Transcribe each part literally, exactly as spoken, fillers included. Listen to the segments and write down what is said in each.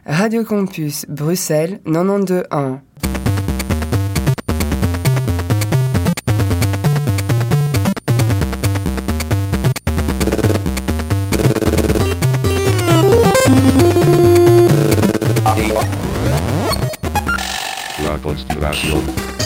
Radio Campus Bruxelles quatre-vingt-douze un. La Conspiration.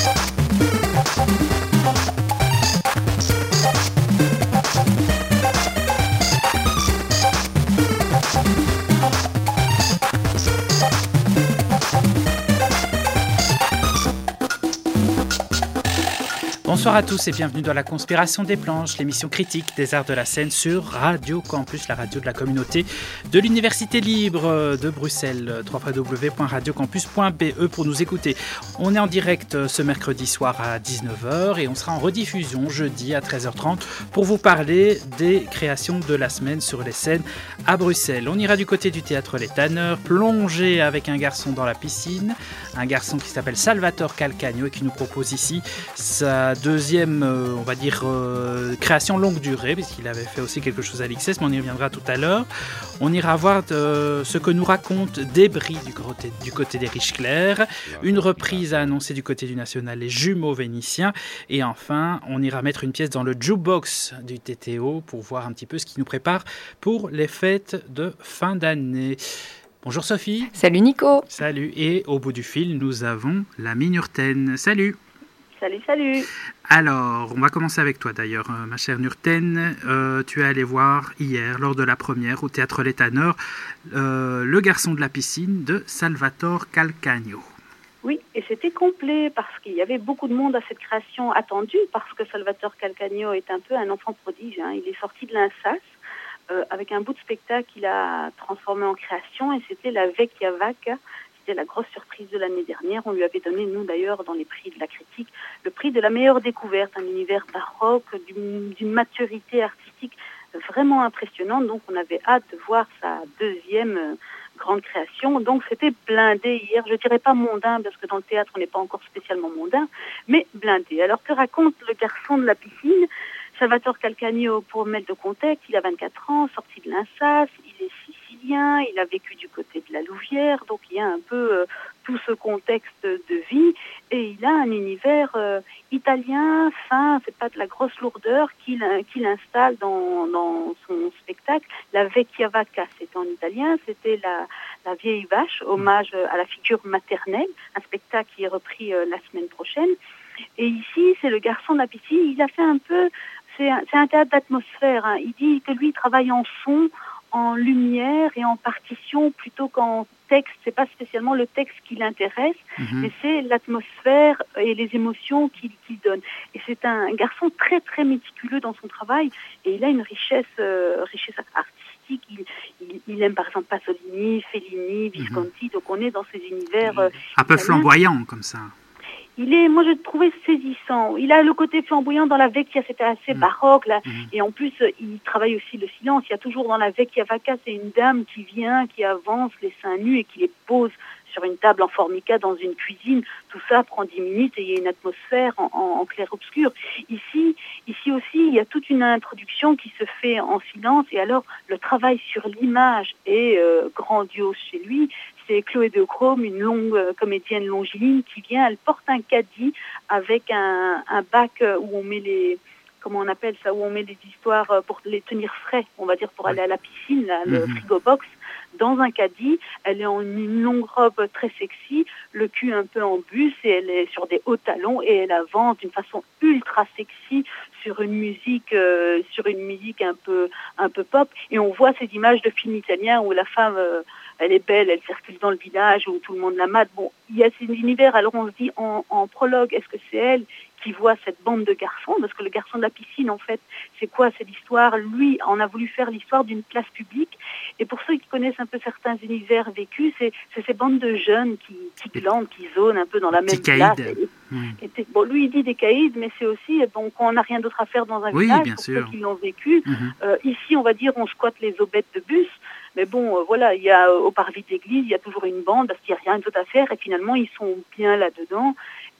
Bonsoir à tous et bienvenue dans la Conspiration des planches, l'émission critique des arts de la scène sur Radio Campus, la radio de la communauté de l'Université libre de Bruxelles, w w w point radio campus point b e pour nous écouter. On est en direct ce mercredi soir à dix-neuf heures et on sera en rediffusion jeudi à treize heures trente pour vous parler des créations de la semaine sur les scènes à Bruxelles. On ira du côté du théâtre Les Tanneurs, plonger avec un garçon dans la piscine, un garçon qui s'appelle Salvatore Calcagno et qui nous propose ici sa deuxième, euh, on va dire, euh, création longue durée, puisqu'il avait fait aussi quelque chose à l'I X S, mais on y reviendra tout à l'heure. On ira voir euh, ce que nous raconte Débris du côté, du côté des Riches Clairs, une reprise à annoncer du côté du National Les Jumeaux Vénitiens, et enfin, on ira mettre une pièce dans le jukebox du T T O pour voir un petit peu ce qui nous prépare pour les fêtes de fin d'année. Bonjour Sophie. Salut Nico. Salut, et au bout du fil, nous avons l'ami Nurten. Salut. Salut, salut. Alors, on va commencer avec toi d'ailleurs, euh, ma chère Nurten. Euh, tu es allée voir hier, lors de la première, au Théâtre Les Tanneurs, euh, Le garçon de la piscine de Salvatore Calcagno. Oui, et c'était complet parce qu'il y avait beaucoup de monde à cette création attendue, parce que Salvatore Calcagno est un peu un enfant prodige. Hein. Il est sorti de l'I N S A S euh, avec un bout de spectacle qu'il a transformé en création, et c'était la Vecchia Vacca. C'était la grosse surprise de l'année dernière. On lui avait donné, nous d'ailleurs, dans les prix de la critique, le prix de la meilleure découverte, un univers baroque, d'une, d'une maturité artistique vraiment impressionnante. Donc on avait hâte de voir sa deuxième euh, grande création. Donc c'était blindé hier. Je ne dirais pas mondain, parce que dans le théâtre on n'est pas encore spécialement mondain, mais blindé. Alors que raconte le garçon de la piscine? Salvatore Calcagno, pour mettre de contexte, il a vingt-quatre ans, sorti de l'I N S A S, il est sicilien, il a vécu du côté de la Louvière, donc il y a un peu euh, tout ce contexte de vie, et il a un univers euh, italien, fin, c'est pas de la grosse lourdeur qu'il, qu'il installe dans, dans son spectacle. La Vecchia Vacca, c'était en italien, c'était la, la vieille vache, hommage à la figure maternelle, un spectacle qui est repris euh, la semaine prochaine. Et ici, c'est le garçon de la piscine, il a fait un peu... C'est un, c'est un théâtre d'atmosphère. Hein. Il dit que lui, il travaille en son, en lumière et en partition plutôt qu'en texte. C'est pas spécialement le texte qui l'intéresse, mm-hmm. mais c'est l'atmosphère et les émotions qu'il, qu'il donne. Et c'est un garçon très, très méticuleux dans son travail, et il a une richesse, euh, richesse artistique. Il, il, il aime par exemple Pasolini, Fellini, Visconti, mm-hmm. donc on est dans ces univers... Euh, un peu flamboyant comme ça. Il est, moi je le trouvais saisissant. Il a le côté flamboyant dans la Vecchia, c'était assez mmh. baroque là. Mmh. Et en plus, il travaille aussi le silence. Il y a toujours dans la Vecchia Vacca, c'est une dame qui vient, qui avance les seins nus et qui les pose sur une table en formica dans une cuisine. Tout ça prend dix minutes et il y a une atmosphère en, en, en clair-obscur. Ici, ici aussi, il y a toute une introduction qui se fait en silence, et alors le travail sur l'image est euh, grandiose chez lui. C'est Chloé de Chrome, une longue euh, comédienne longiligne qui vient, elle porte un caddie avec un, un bac où on met les, comment on appelle ça, où on met les histoires pour les tenir frais, on va dire, pour aller à la piscine, là, le mm-hmm. frigo box, dans un caddie. Elle est en une longue robe très sexy, le cul un peu en bus, et elle est sur des hauts talons, et elle avance d'une façon ultra sexy sur une musique, euh, sur une musique un peu, un peu pop, et on voit ces images de films italiens où la femme, euh, elle est belle, elle circule dans le village, où tout le monde la mate. Bon, il y a cet univers, alors on se dit en, en prologue, est-ce que c'est elle qui voit cette bande de garçons? Parce que le garçon de la piscine, en fait, c'est quoi? C'est l'histoire, lui, on a voulu faire l'histoire d'une place publique, et pour ceux qui connaissent un peu certains univers vécus, c'est, c'est ces bandes de jeunes qui, qui glandent, qui zonent un peu dans la même place. Et, mmh. et bon, lui, il dit des caïds, mais c'est aussi, bon, quand on n'a rien d'autre à faire dans un oui, village, bien pour sûr. ceux qui l'ont vécu, mmh. euh, ici, on va dire, on squatte les aubettes de bus. Mais bon, euh, voilà, il y a au parvis d'église, il y a toujours une bande parce qu'il n'y a rien d'autre à faire, et finalement ils sont bien là-dedans.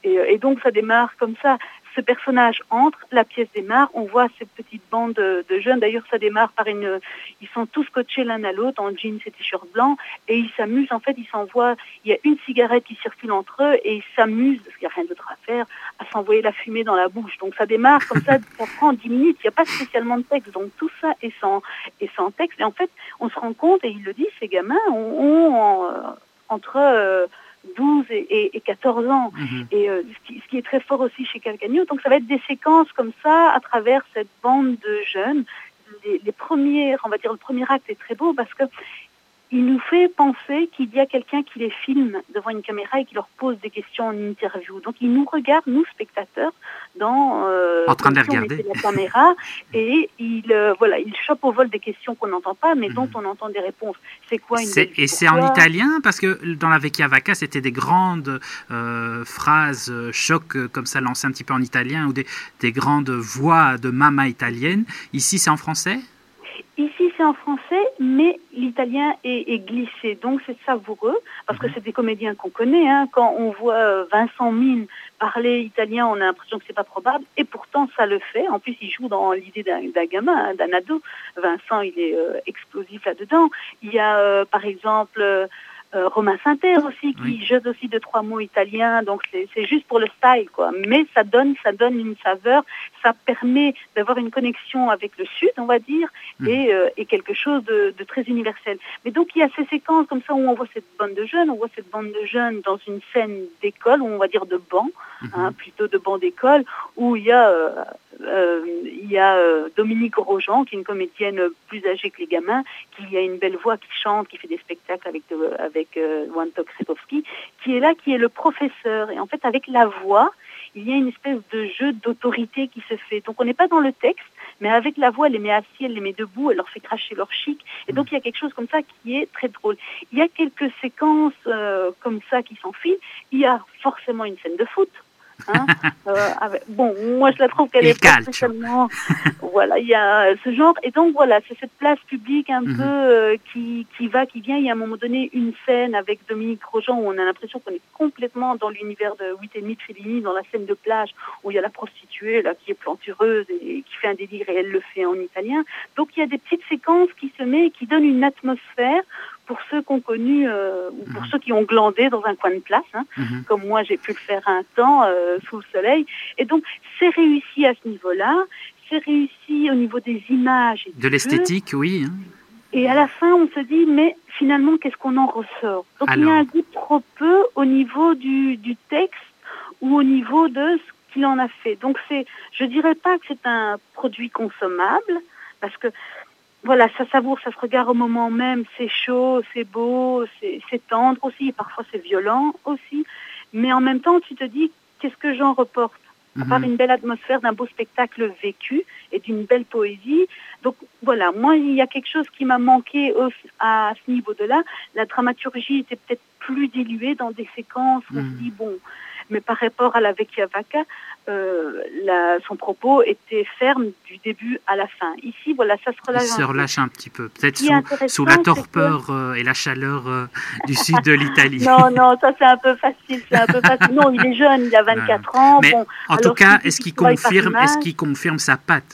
Et, et donc ça démarre comme ça. Ce personnage entre, la pièce démarre, on voit cette petite bande de, de jeunes. D'ailleurs, ça démarre par une... Ils sont tous scotchés l'un à l'autre en jeans et t-shirt blanc et ils s'amusent. En fait, ils s'envoient... Il y a une cigarette qui circule entre eux et ils s'amusent, parce qu'il n'y a rien d'autre à faire, à s'envoyer la fumée dans la bouche. Donc ça démarre comme ça, ça prend dix minutes. Il n'y a pas spécialement de texte. Donc tout ça est sans, est sans texte. Et en fait, on se rend compte, et il le dit, ces gamins ont, ont en, entre... Euh, douze et, et quatorze ans. Mmh. Et euh, ce, qui, ce qui est très fort aussi chez Calcagno. Donc ça va être des séquences comme ça à travers cette bande de jeunes. Les, les premiers, on va dire le premier acte est très beau parce que il nous fait penser qu'il y a quelqu'un qui les filme devant une caméra et qui leur pose des questions en interview. Donc il nous regarde, nous spectateurs, dans euh, en train de les regarder la caméra et il euh, voilà, il chope au vol des questions qu'on n'entend pas, mais mmh. dont on entend des réponses. C'est quoi une c'est, Et c'est en italien parce que dans la Vecchia Vacca, c'était des grandes euh, phrases euh, chocs euh, comme ça lancées un petit peu en italien ou des, des grandes voix de mama italienne. Ici, c'est en français? Ici, c'est en français, mais l'italien est, est glissé, donc c'est savoureux, parce que c'est des comédiens qu'on connaît. Hein. Quand on voit Vincent Mine parler italien, on a l'impression que c'est pas probable, et pourtant ça le fait. En plus, il joue dans l'idée d'un, d'un gamin, hein, d'un ado. Vincent, il est euh, explosif là-dedans. Il y a, euh, par exemple... Euh, Euh, Romain Saint-Terre aussi, qui oui. jette aussi deux, trois mots italiens, donc c'est, c'est juste pour le style, quoi. Mais ça donne, ça donne une saveur, ça permet d'avoir une connexion avec le Sud, on va dire, mmh. et, euh, et quelque chose de, de très universel. Mais donc il y a ces séquences comme ça où on voit cette bande de jeunes, on voit cette bande de jeunes dans une scène d'école, où on va dire de banc, mmh. hein, plutôt de banc d'école, où il y a... Euh, Euh, il y a euh, Dominique Grosjean, qui est une comédienne plus âgée que les gamins, qui a une belle voix, qui chante, qui fait des spectacles avec, de, avec euh, Wojtek Kretowski, qui est là, qui est le professeur. Et en fait, avec la voix, il y a une espèce de jeu d'autorité qui se fait. Donc on n'est pas dans le texte, mais avec la voix, elle les met assis, elle les met debout, elle leur fait cracher leur chic. Et donc il y a quelque chose comme ça qui est très drôle. Il y a quelques séquences euh, comme ça qui s'enfilent. Il y a forcément une scène de foot. Hein euh, avec, bon, moi je la trouve qu'elle est pas spécialement. Voilà, il y a ce genre, et donc voilà, c'est cette place publique un mm-hmm. peu euh, qui qui va, qui vient. Il y a à un moment donné une scène avec Dominique Grosjean où on a l'impression qu'on est complètement dans l'univers de huit et demi de Fellini, dans la scène de plage où il y a la prostituée là qui est plantureuse et qui fait un délire et elle le fait en italien. Donc il y a des petites séquences qui se mettent, qui donnent une atmosphère pour ceux qui ont connu, euh, ou pour mmh. ceux qui ont glandé dans un coin de place, hein, mmh. comme moi j'ai pu le faire un temps euh, sous le soleil. Et donc c'est réussi à ce niveau-là, c'est réussi au niveau des images. Et de l'esthétique, jeu. Oui. Hein. Et à la fin, on se dit, mais finalement, qu'est-ce qu'on en ressort? Donc Alors. il y a un goût trop peu au niveau du, du texte ou au niveau de ce qu'il en a fait. Donc c'est, je dirais pas que c'est un produit consommable, parce que voilà, ça savoure, ça se regarde au moment même, c'est chaud, c'est beau, c'est, c'est tendre aussi, parfois c'est violent aussi, mais en même temps tu te dis, qu'est-ce que j'en reporte? À part une belle atmosphère d'un beau spectacle vécu et d'une belle poésie. Donc voilà, moi il y a quelque chose qui m'a manqué au, à ce niveau-là. La dramaturgie était peut-être plus diluée dans des séquences où on se dit, bon, mais par rapport à la Vecchia Vacca, euh, la, son propos était ferme du début à la fin. Ici, voilà, ça se relâche. Il se relâche un petit peu, peut-être sous, sous la torpeur que... euh, et la chaleur euh, du sud de l'Italie. Non, non, ça c'est un peu facile, c'est un peu facile. Non, il est jeune, il a vingt-quatre non. ans. Mais bon, en tout cas, est-ce qu'il confirme, est-ce qu'il confirme sa patte?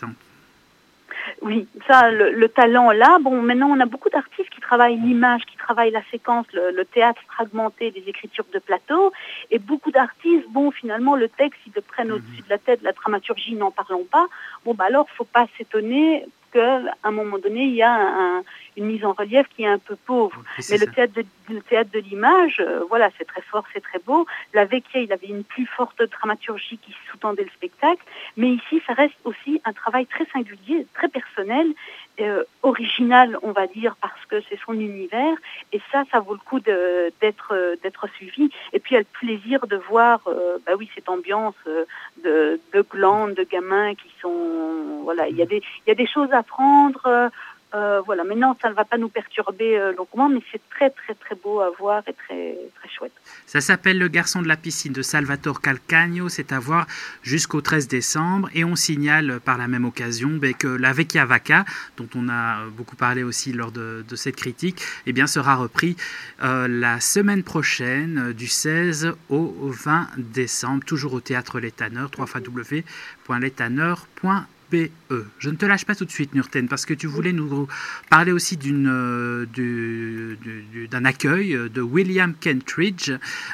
Oui, ça, le, le talent là. Bon, maintenant on a beaucoup d'artistes qui travaillent l'image, qui travaillent la séquence, le, le théâtre fragmenté, des écritures de plateau, et beaucoup d'artistes, bon, finalement le texte ils le prennent mm-hmm. au-dessus de la tête, la dramaturgie n'en parlons pas. Bon, bah alors faut pas s'étonner qu'à un moment donné il y a un, une mise en relief qui est un peu pauvre. Mais le théâtre, de, le théâtre de l'image, euh, voilà, c'est très fort, c'est très beau. La Vecchia, il avait une plus forte dramaturgie qui sous-tendait le spectacle, mais ici ça reste aussi un travail très singulier, très personnel, euh, original, on va dire, parce que c'est son univers, et ça, ça vaut le coup de, d'être, d'être suivi. Et puis il y a le plaisir de voir, euh, bah oui, cette ambiance euh, de, de glandes, de gamins qui sont, voilà, il y a des, il y a des choses à prendre. Euh, Euh, voilà, maintenant ça ne va pas nous perturber euh, longuement, mais c'est très très très beau à voir et très très chouette. Ça s'appelle Le garçon de la piscine de Salvatore Calcagno, c'est à voir jusqu'au treize décembre, et on signale par la même occasion ben, que la Vecchia Vacca, dont on a beaucoup parlé aussi lors de, de cette critique, eh bien, sera repris euh, la semaine prochaine du seize au vingt décembre, toujours au Théâtre Les Tanneurs, w w w point les tanneurs point b e. Je ne te lâche pas tout de suite, Nurten, parce que tu voulais nous parler aussi d'une, euh, du, du, d'un accueil de William Kentridge,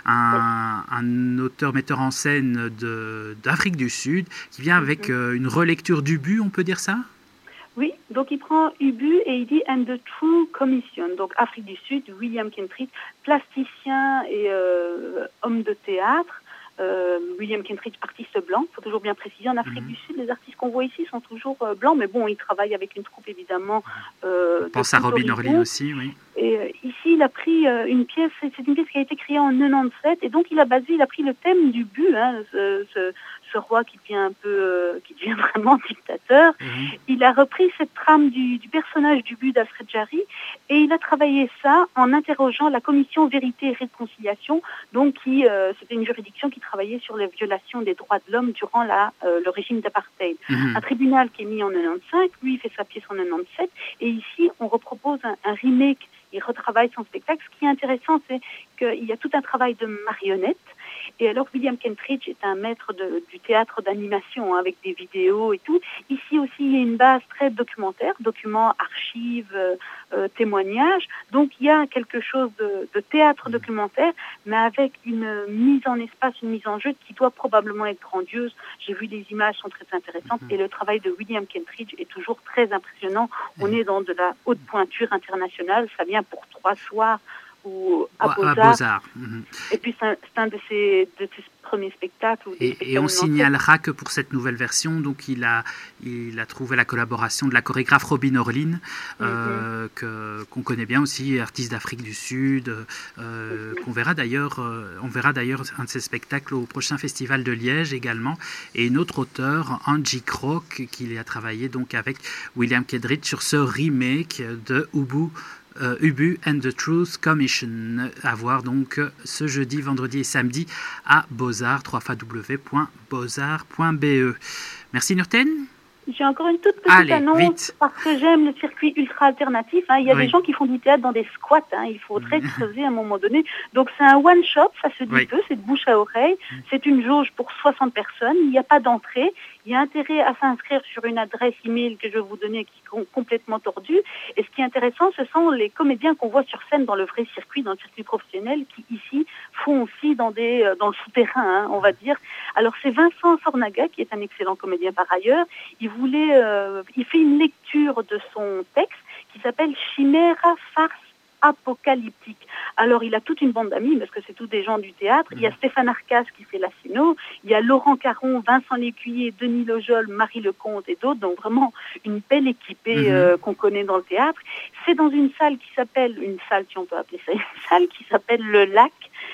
un, un auteur-metteur en scène de, d'Afrique du Sud, qui vient avec euh, une relecture d'Ubu, on peut dire ça ? Oui, donc il prend Ubu et il dit « And the True Commission », donc Afrique du Sud, William Kentridge, plasticien et euh, homme de théâtre. Euh, William Kentridge, artiste blanc, il faut toujours bien préciser, en Afrique mmh. du Sud, les artistes qu'on voit ici sont toujours euh, blancs, mais bon, il travaille avec une troupe évidemment. Euh, On pense à Robin Orlin aussi, oui. Et euh, ici, il a pris euh, une pièce, c'est une pièce qui a été créée en quatre-vingt-dix-sept, et donc il a basé, il a pris le thème du but, hein, ce, ce, ce roi qui devient un peu, euh, qui devient vraiment dictateur. Mmh. Il a repris cette trame du, du personnage du but d'Alfred Jarry, et il a travaillé ça en interrogeant la commission Vérité et Réconciliation, donc qui, euh, c'était une juridiction qui travaillait sur les violations des droits de l'homme durant la, euh, le régime d'apartheid. Mmh. Un tribunal qui est mis en quatre-vingt-quinze, lui il fait sa pièce en quatre-vingt-dix-sept, et ici on repropose un, un remake, il retravaille son spectacle. Ce qui est intéressant, c'est qu'il y a tout un travail de marionnettes. Et alors, William Kentridge est un maître de, du théâtre d'animation, hein, avec des vidéos et tout. Ici aussi, il y a une base très documentaire, documents, archives, euh, euh, témoignages. Donc, il y a quelque chose de, de théâtre documentaire, mais avec une mise en espace, une mise en jeu qui doit probablement être grandiose. J'ai vu les images, sont très intéressantes. Et le travail de William Kentridge est toujours très impressionnant. On est dans de la haute pointure internationale. Ça vient pour trois soirs ou à Beaux-Arts. Beaux-Arts. Mmh. Et puis c'est un, c'est un de ses, de ses premiers spectacles. Ou des et, spectacles et on signalera que pour cette nouvelle version, donc il a, il a trouvé la collaboration de la chorégraphe Robin Orlin, euh, mmh. que, qu'on connaît bien aussi, artiste d'Afrique du Sud, euh, mmh. qu'on verra d'ailleurs, euh, on verra d'ailleurs un de ses spectacles au prochain festival de Liège également, et une autre auteure, Angie Croc, qui a travaillé donc avec William Kentridge sur ce remake de Ubu. Uh, Ubu and the Truth Commission, à voir donc ce jeudi, vendredi et samedi à Beaux-Arts, w w w point beaux-arts point b e. Merci Nurten. J'ai encore une toute petite Allez, annonce, vite. Parce que j'aime le circuit ultra alternatif. Hein. Il y a oui. des gens qui font du théâtre dans des squats. Hein. Il faudrait creuser à un moment donné. Donc c'est un one-shot, ça se dit oui. peu, c'est de bouche à oreille. C'est une jauge pour soixante personnes. Il n'y a pas d'entrée. Il y a intérêt à s'inscrire sur une adresse email que je vais vous donner qui est complètement tordue. Et ce qui est intéressant, ce sont les comédiens qu'on voit sur scène dans le vrai circuit, dans le circuit professionnel, qui ici font aussi dans, des, dans le souterrain, hein, on va dire. Alors c'est Vincent Sornaga, qui est un excellent comédien par ailleurs. Il voulait, euh, il fait une lecture de son texte qui s'appelle Chimera Farce apocalyptique. Alors il a toute une bande d'amis parce que c'est tous des gens du théâtre. Il y a Stéphane Arcas qui fait la scéno, il y a Laurent Caron, Vincent Lécuyer, Denis Lejol, Marie Lecomte et d'autres, donc vraiment une belle équipée euh, qu'on connaît dans le théâtre. C'est dans une salle qui s'appelle, une salle si on peut appeler ça, une salle qui s'appelle Le Lac,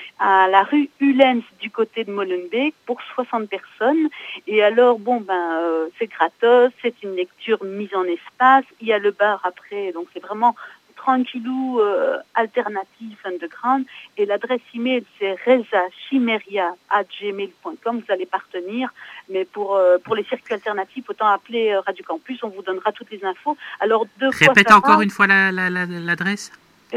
à la rue Ullens du côté de Molenbeek pour soixante personnes. Et alors, bon, ben, euh, c'est gratos, c'est une lecture mise en espace, il y a le bar après, donc c'est vraiment tranquillou, euh, alternatif, underground. Et l'adresse email, c'est rezachimeria arobase gmail point com. Vous allez partenir. Mais pour, euh, pour les circuits alternatifs, autant appeler euh, Radio Campus, on vous donnera toutes les infos. Alors, de quoi Répète ça encore parle? une fois la, la, la, l'adresse.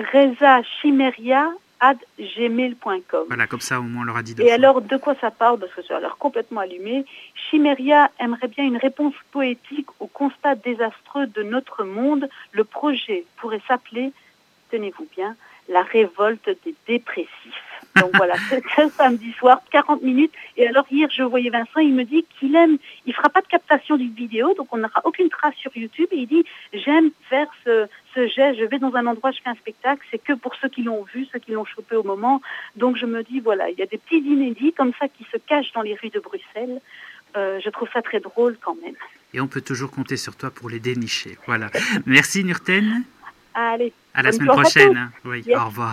rezachimeria arobase gmail point com. Voilà, comme ça au moins on leur a dit deux Et fois. alors, de quoi ça parle? Parce que ça a l'air complètement allumé. Chimeria aimerait bien une réponse poétique au constat désastreux de notre monde. Le projet pourrait s'appeler, tenez-vous bien, la révolte des dépressifs. Donc voilà, c'est ce samedi soir, quarante minutes. Et alors hier, je voyais Vincent, il me dit qu'il aime, il fera pas de captation d'une vidéo, donc on n'aura aucune trace sur YouTube. Et il dit, j'aime faire ce, ce geste, je vais dans un endroit, je fais un spectacle, c'est que pour ceux qui l'ont vu, ceux qui l'ont chopé au moment. Donc je me dis, voilà, il y a des petits inédits comme ça qui se cachent dans les rues de Bruxelles. Euh, je trouve ça très drôle quand même. Et on peut toujours compter sur toi pour les dénicher. Voilà. Merci Nurten. Allez. À la semaine prochaine. Oui, yes. Au revoir.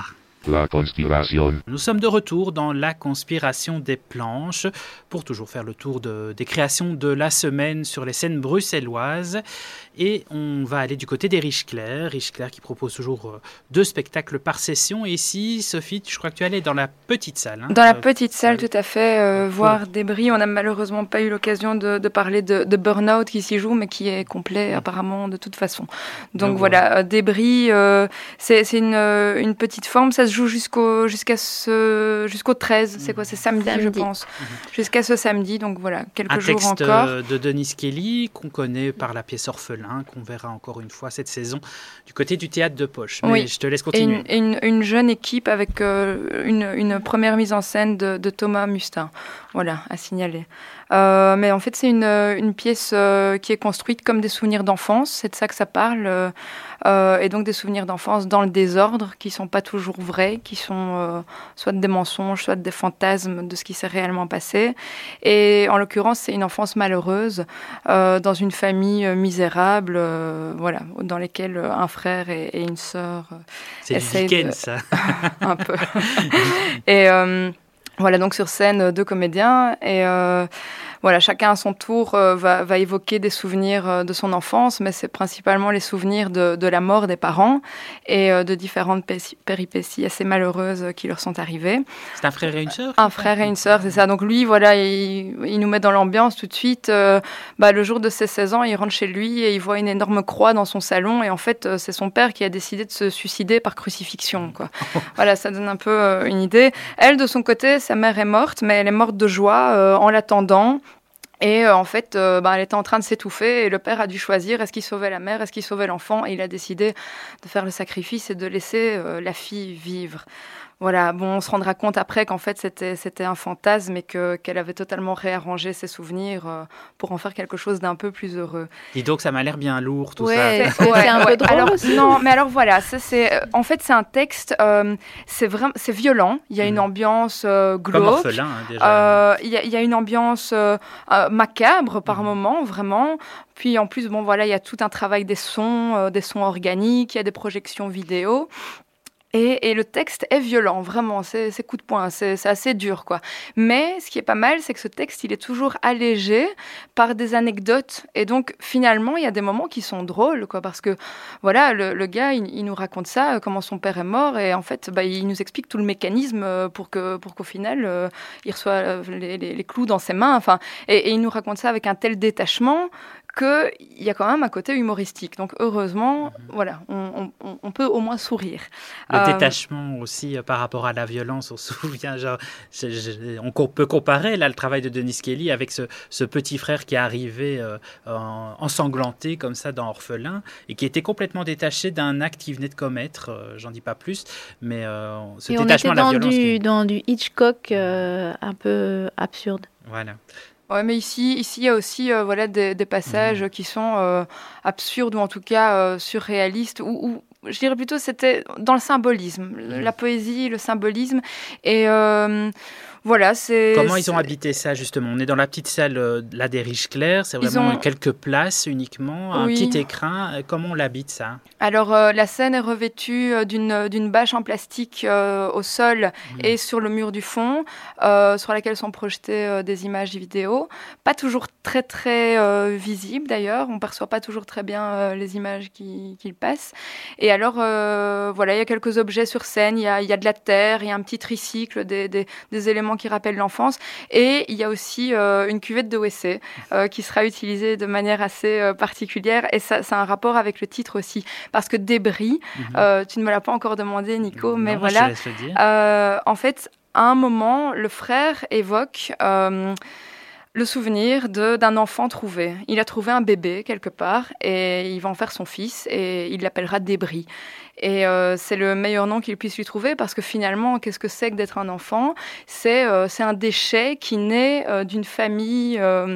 La conspiration. Nous sommes de retour dans la conspiration des planches pour toujours faire le tour de, des créations de la semaine sur les scènes bruxelloises. Et on va aller du côté des Riche-Clair. Riche-Clair qui propose toujours deux spectacles par session. Et ici, Sophie, je crois que tu es allée dans la petite salle. Hein, dans la euh, petite salle, tout à fait. Euh, ouais. voir Débris. On n'a malheureusement pas eu l'occasion de, de parler de, de Burnout qui s'y joue, mais qui est complet ouais. apparemment de toute façon. Donc, Donc voilà, ouais. Débris, euh, c'est, c'est une, une petite forme. Ça se joue jusqu'au, jusqu'à ce, jusqu'au treize. C'est quoi? C'est samedi, samedi. je pense. Mmh. Jusqu'à ce samedi. Donc voilà, quelques Un jours texte encore. de Denis Kelly qu'on connaît par la pièce Orphelin, qu'on verra encore une fois cette saison du côté du théâtre de poche. Mais oui. je te laisse continuer. Et une, une, une jeune équipe avec euh, une, une première mise en scène de, de Thomas Mustin. Voilà, à signaler. Euh, mais en fait, c'est une, une pièce euh, qui est construite comme des souvenirs d'enfance. C'est de ça que ça parle. Euh, euh, et donc des souvenirs d'enfance dans le désordre, qui ne sont pas toujours vrais, qui sont euh, soit des mensonges, soit des fantasmes de ce qui s'est réellement passé. Et en l'occurrence, c'est une enfance malheureuse, euh, dans une famille euh, misérable, euh, voilà, dans lesquelles un frère et, et une sœur euh, c'est du Dickens, ça. un peu. et... Euh, Voilà, donc sur scène, deux comédiens et euh, voilà, chacun à son tour euh, va, va évoquer des souvenirs euh, de son enfance, mais c'est principalement les souvenirs de, de la mort des parents et euh, de différentes péri- péripéties assez malheureuses euh, qui leur sont arrivées. C'est un frère et une sœur? Un frère et une sœur, c'est ça. Donc lui, voilà, il, il nous met dans l'ambiance tout de suite. Euh, bah, le jour de ses seize ans, il rentre chez lui et il voit une énorme croix dans son salon et en fait, euh, c'est son père qui a décidé de se suicider par crucifixion, quoi. Voilà, ça donne un peu euh, une idée. Elle, de son côté, sa mère est morte, mais elle est morte de joie euh, en l'attendant. Et euh, en fait, euh, bah, elle était en train de s'étouffer et le père a dû choisir, est-ce qu'il sauvait la mère, est-ce qu'il sauvait l'enfant, et il a décidé de faire le sacrifice et de laisser euh, la fille vivre. Voilà, bon, on se rendra compte après qu'en fait c'était, c'était un fantasme et que, qu'elle avait totalement réarrangé ses souvenirs euh, pour en faire quelque chose d'un peu plus heureux. Dis donc, ça m'a l'air bien lourd tout ouais, ça. C'est, ouais, c'est un ouais. peu drôle alors, aussi. Non, mais alors voilà, ça, c'est, en fait c'est un texte, euh, c'est, vraiment, c'est violent, il y a une ambiance euh, glauque. Comme Orphelin, hein, déjà. Euh, il, y a, il y a une ambiance euh, euh, macabre par mmh. moments, vraiment. Puis en plus, bon voilà, il y a tout un travail des sons, euh, des sons organiques, il y a des projections vidéo. Et, et le texte est violent, vraiment, c'est, c'est coup de poing, c'est, c'est assez dur, quoi. Mais ce qui est pas mal, c'est que ce texte, il est toujours allégé par des anecdotes. Et donc, finalement, il y a des moments qui sont drôles, quoi, parce que, voilà, le, le gars, il, il nous raconte ça, comment son père est mort, et en fait, bah, il nous explique tout le mécanisme pour, que, pour qu'au final, euh, il reçoit les, les, les clous dans ses mains, enfin, et, et il nous raconte ça avec un tel détachement qu'il y a quand même un côté humoristique. Donc, heureusement, mmh. voilà, on, on, on peut au moins sourire. Le euh, détachement aussi euh, par rapport à la violence, on se souvient, genre, je, je, on peut comparer là le travail de Denis Kelly avec ce, ce petit frère qui est arrivé euh, en, ensanglanté comme ça dans Orphelin et qui était complètement détaché d'un acte qu'il venait de commettre, euh, j'en dis pas plus, mais euh, ce et détachement on était à la dans violence. Du, qui... dans du Hitchcock euh, un peu absurde. Voilà. Ouais, mais ici, ici, il y a aussi euh, voilà, des, des passages mmh. qui sont euh, absurdes ou en tout cas euh, surréalistes, ou, ou je dirais plutôt c'était dans le symbolisme, mmh. la poésie, le symbolisme. Et euh, voilà, c'est... Comment c'est... ils ont habité ça, justement? On est dans la petite salle euh, là, des Riche-Clair, c'est vraiment ont... quelques places uniquement, un oui. petit écrin. Comment on l'habite, ça? Alors, euh, la scène est revêtue euh, d'une, d'une bâche en plastique euh, au sol mmh. et sur le mur du fond, euh, sur laquelle sont projetées euh, des images vidéo. Pas toujours très, très euh, visibles, d'ailleurs. On ne perçoit pas toujours très bien euh, les images qui, qui passent. Et alors, euh, voilà, il y a quelques objets sur scène. Il y a, il y a de la terre, il y a un petit tricycle, des, des, des éléments qui rappellent l'enfance. Et il y a aussi euh, une cuvette de W C euh, qui sera utilisée de manière assez euh, particulière. Et ça, ça a un rapport avec le titre aussi. Parce que Débris, mm-hmm. euh, tu ne me l'as pas encore demandé, Nico, non, mais voilà. Je te laisse le dire. Euh, en fait, à un moment, le frère évoque... Euh, le souvenir de, d'un enfant trouvé. Il a trouvé un bébé quelque part et il va en faire son fils et il l'appellera Débris. Et euh, c'est le meilleur nom qu'il puisse lui trouver parce que finalement, qu'est-ce que c'est que d'être un enfant ? C'est, euh, c'est un déchet qui naît euh, d'une famille... Euh,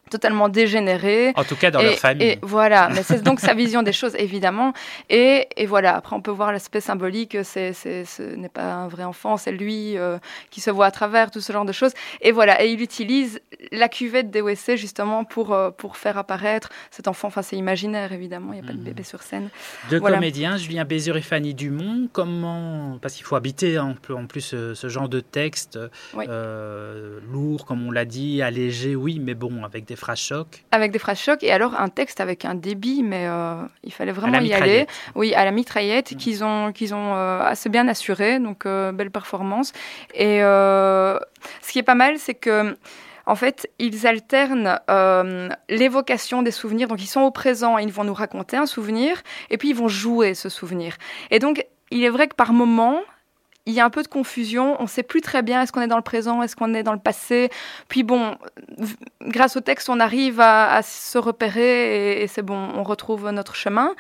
totalement dégénérés. En tout cas, dans et, leur famille. Et voilà, mais c'est donc sa vision des choses, évidemment. Et, et voilà, après, on peut voir l'aspect symbolique, c'est, c'est, ce n'est pas un vrai enfant, c'est lui euh, qui se voit à travers, tout ce genre de choses. Et voilà, et il utilise la cuvette des W C, justement, pour, euh, pour faire apparaître cet enfant. Enfin, c'est imaginaire, évidemment, il n'y a pas mmh. de bébé sur scène. Deux voilà. comédiens, Julien Bézure et Fanny Dumont. Comment... Parce qu'il faut habiter hein, en plus ce, ce genre de texte, oui. euh, lourd, comme on l'a dit, allégé, oui, mais bon, avec des phrases chocs. Avec des phrases chocs, et alors un texte avec un débit, mais euh, il fallait vraiment y aller. Oui, à la mitraillette, mmh. qu'ils ont, qu'ils ont euh, assez bien assuré, donc euh, belle performance. Et euh, ce qui est pas mal, c'est que en fait, ils alternent euh, l'évocation des souvenirs. Donc, ils sont au présent, ils vont nous raconter un souvenir, et puis ils vont jouer ce souvenir. Et donc, il est vrai que par moments, il y a un peu de confusion, on ne sait plus très bien, est-ce qu'on est dans le présent, est-ce qu'on est dans le passé. Puis bon, v- grâce au texte, on arrive à, à se repérer et, et c'est bon, on retrouve notre chemin.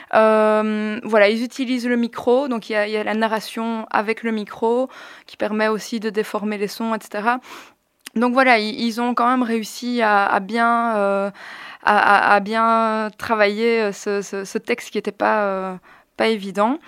Euh, voilà, ils utilisent le micro, donc il y a, il y a la narration avec le micro qui permet aussi de déformer les sons, et cetera. Donc voilà, ils, ils ont quand même réussi à, à, bien, euh, à, à bien travailler ce, ce, ce texte qui n'était pas... Euh, pas évident.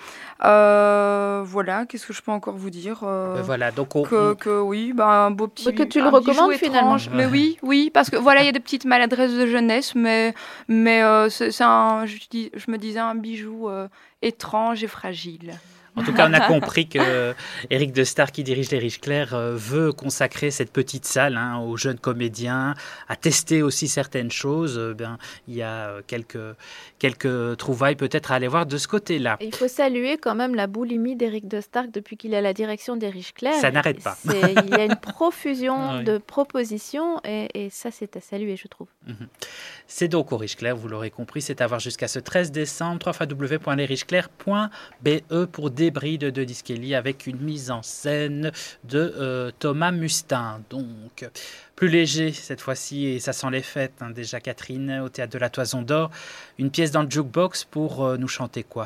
Euh, voilà, qu'est-ce que je peux encore vous dire euh, ben voilà, donc on, que, on... que oui, ben un beau petit. Que tu le recommandes finalement. Mais oui, oui, parce que voilà, il y a des petites maladresses de jeunesse, mais mais euh, c'est, c'est un, je, dis, je me disais un bijou euh, étrange et fragile. En tout cas, on a compris que Éric de Star, qui dirige Les Riches Clairs, veut consacrer cette petite salle hein, aux jeunes comédiens, à tester aussi certaines choses. Ben, il y a quelques, quelques trouvailles peut-être à aller voir de ce côté-là. Et il faut saluer quand même la boulimie d'Éric de Stark depuis qu'il est à la direction des Riches Clairs. Ça n'arrête pas. C'est, il y a une profusion ah oui. de propositions et, et ça, c'est à saluer, je trouve. Mm-hmm. C'est donc aux Riches Clairs, vous l'aurez compris, c'est à voir jusqu'à ce treize décembre, w w w point les riches clairs point b e pour Débris de Denis Kelly avec une mise en scène de euh, Thomas Mustin. Donc, plus léger cette fois-ci, et ça sent les fêtes. Hein, déjà Catherine, au Théâtre de la Toison d'Or, une pièce dans le jukebox pour euh, nous chanter quoi ?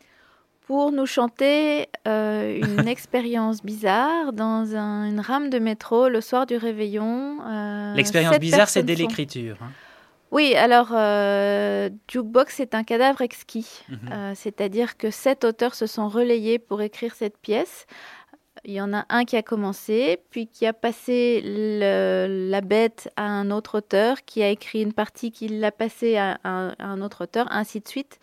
Pour nous chanter euh, une expérience bizarre dans un, une rame de métro le soir du réveillon. Euh, L'expérience bizarre, c'est dès sont... l'écriture. Hein. Oui, alors euh, Jukebox, c'est un cadavre exquis. Mmh. Euh, c'est-à-dire que sept auteurs se sont relayés pour écrire cette pièce. Il y en a un qui a commencé, puis qui a passé le, la bête à un autre auteur, qui a écrit une partie, qui l'a passée à, à, à un autre auteur, ainsi de suite.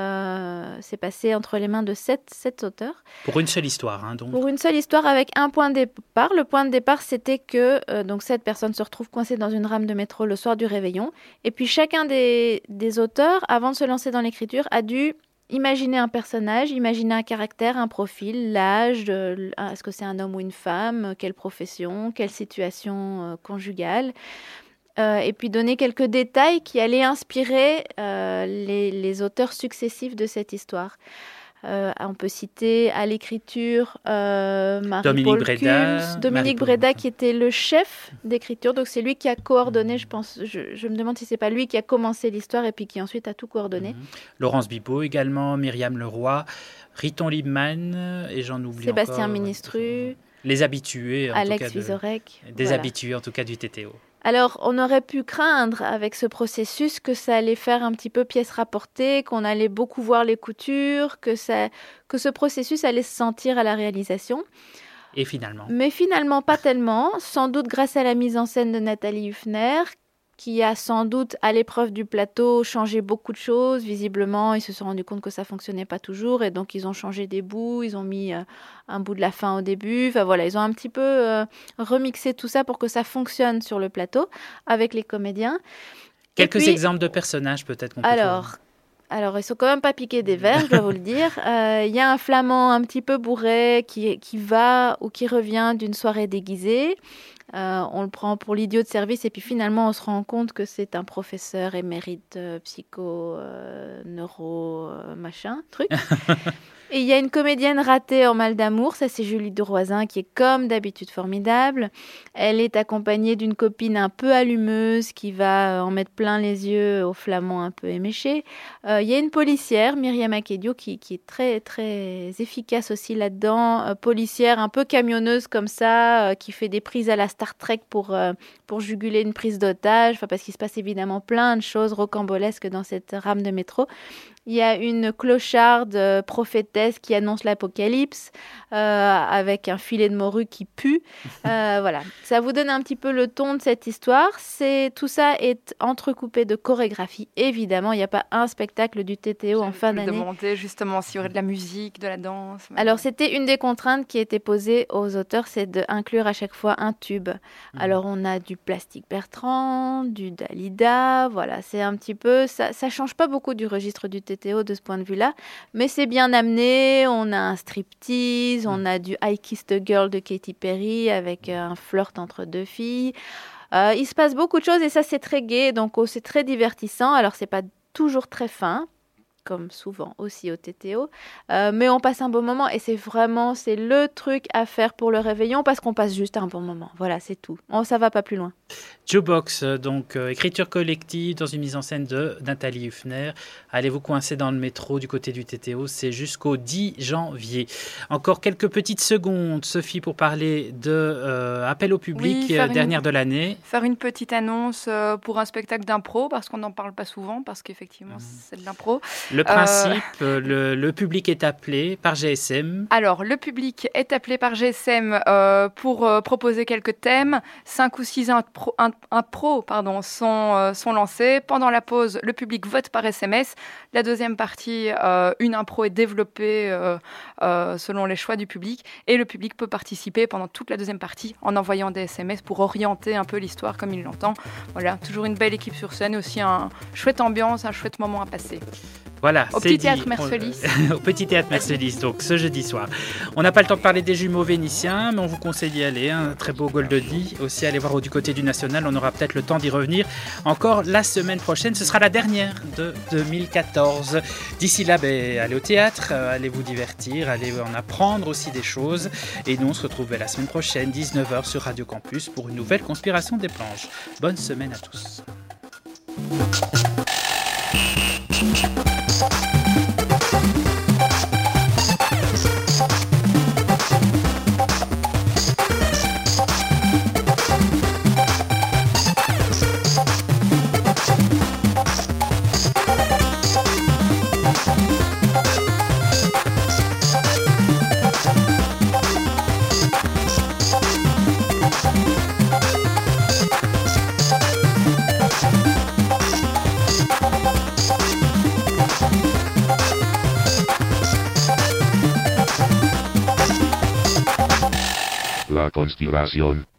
Euh, c'est passé entre les mains de sept, sept auteurs. Pour une seule histoire, hein, donc. Pour une seule histoire avec un point de départ. Le point de départ, c'était que euh, donc sept personnes se retrouvent coincées dans une rame de métro le soir du réveillon. Et puis chacun des, des auteurs, avant de se lancer dans l'écriture, a dû imaginer un personnage, imaginer un caractère, un profil, l'âge, euh, est-ce que c'est un homme ou une femme, quelle profession, quelle situation euh, conjugale. Euh, et puis donner quelques détails qui allaient inspirer euh, les, les auteurs successifs de cette histoire. Euh, on peut citer à l'écriture euh, Marie-Paul Kuhns, Dominique Breda qui était le chef d'écriture, donc c'est lui qui a coordonné, je pense, je, je me demande si c'est pas lui qui a commencé l'histoire et puis qui ensuite a tout coordonné. Mmh. Laurence Bibot également, Myriam Leroy, Riton Liebman et j'en oublie Sébastien encore. Ministru, les habitués, en Alex tout cas Vizorek, de, des voilà. habitués en tout cas du T T O. Alors, on aurait pu craindre avec ce processus que ça allait faire un petit peu pièce rapportée, qu'on allait beaucoup voir les coutures, que, ça, que ce processus allait se sentir à la réalisation. Et finalement ? Mais finalement, pas tellement. Sans doute grâce à la mise en scène de Nathalie Huffner, qui a sans doute, à l'épreuve du plateau, changé beaucoup de choses. Visiblement, ils se sont rendus compte que ça ne fonctionnait pas toujours. Et donc, ils ont changé des bouts. Ils ont mis euh, un bout de la fin au début. Enfin, voilà, ils ont un petit peu euh, remixé tout ça pour que ça fonctionne sur le plateau avec les comédiens. Quelques puis, exemples de personnages, peut-être qu'on peut Alors... Trouver. Alors, ils ne sont quand même pas piqués des verres, je dois vous le dire. Il euh, y a un flamand un petit peu bourré qui, qui va ou qui revient d'une soirée déguisée. Euh, on le prend pour l'idiot de service et puis finalement, on se rend compte que c'est un professeur émérite euh, psycho, euh, neuro, euh, machin, truc. Et il y a une comédienne ratée en mal d'amour, ça c'est Julie Duroisin qui est comme d'habitude formidable. Elle est accompagnée d'une copine un peu allumeuse qui va en mettre plein les yeux au flamand un peu éméché. Euh, il y a une policière, Myriam Akedio, qui, qui est très très efficace aussi là-dedans. Euh, policière un peu camionneuse comme ça, euh, qui fait des prises à la Star Trek pour, euh, pour juguler une prise d'otage, parce qu'il se passe évidemment plein de choses rocambolesques dans cette rame de métro. Il y a une clocharde euh, prophétesse qui annonce l'apocalypse euh, avec un filet de morue qui pue. Euh, voilà, ça vous donne un petit peu le ton de cette histoire. C'est, tout ça est entrecoupé de chorégraphie. Évidemment, il n'y a pas un spectacle du T T O en fin d'année. Je me demandais justement s'il y aurait de la musique, de la danse. Mais... Alors, c'était une des contraintes qui était posée aux auteurs, c'est d'inclure à chaque fois un tube. Mmh. Alors, on a du Plastique Bertrand, du Dalida, voilà, c'est un petit peu... Ça ne change pas beaucoup du registre du T T O de ce point de vue-là, mais c'est bien amené. On a un striptease, on a du I Kissed a Girl de Katy Perry avec un flirt entre deux filles. Euh, il se passe beaucoup de choses et ça, c'est très gai, donc oh, c'est très divertissant. Alors, c'est pas toujours très fin, comme souvent aussi au T T O, euh, mais on passe un bon moment et c'est vraiment, c'est le truc à faire pour le réveillon parce qu'on passe juste un bon moment. Voilà, c'est tout. Oh, ça va pas plus loin. Jukebox, donc euh, écriture collective dans une mise en scène de Nathalie Huffner. Allez vous coincer dans le métro du côté du T T O, c'est jusqu'au dix janvier. Encore quelques petites secondes, Sophie, pour parler de euh, appel au public oui, euh, dernière une, de l'année. Faire une petite annonce euh, pour un spectacle d'impro, parce qu'on n'en parle pas souvent, parce qu'effectivement, mmh. c'est de l'impro. Le principe, euh... le, le public est appelé par G S M. Alors, le public est appelé par G S M euh, pour euh, proposer quelques thèmes. Cinq ou six impro, un, impro, pardon, sont, euh, sont lancés. Pendant la pause, le public vote par S M S. La deuxième partie, euh, une impro est développée euh, euh, selon les choix du public. Et le public peut participer pendant toute la deuxième partie en envoyant des S M S pour orienter un peu l'histoire comme il l'entend. Voilà, toujours une belle équipe sur scène, aussi un chouette ambiance, un chouette moment à passer. Voilà, au c'est petit dit. théâtre Mercelis. Au petit théâtre Mercelis, donc ce jeudi soir. On n'a pas le temps de parler des jumeaux vénitiens, mais on vous conseille d'y aller. Un très beau Goldoni. Aussi, aller voir du côté du National. On aura peut-être le temps d'y revenir encore la semaine prochaine. Ce sera la dernière de deux mille quatorze. D'ici là, ben, allez au théâtre, euh, allez vous divertir, allez en apprendre aussi des choses. Et nous, on se retrouve la semaine prochaine, dix-neuf heures sur Radio Campus, pour une nouvelle Conspiration des planches. Bonne semaine à tous. La conspiración.